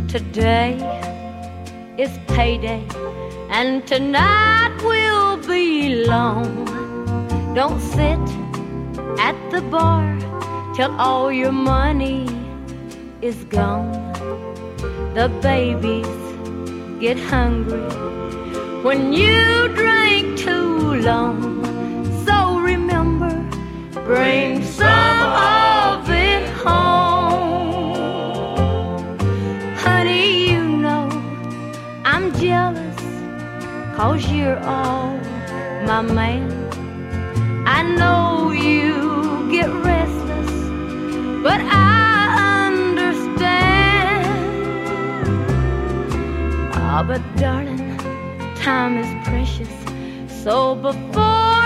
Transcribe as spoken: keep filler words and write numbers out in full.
Today is payday, and tonight will be long. Don't sit at the bar till all your money is gone. The babies get hungry when you drink too long. So remember, bring some of it home. Honey, you know I'm jealous, 'cause you're all my man. I know you get restless, but I understand. Ah, but darling, time is precious, so before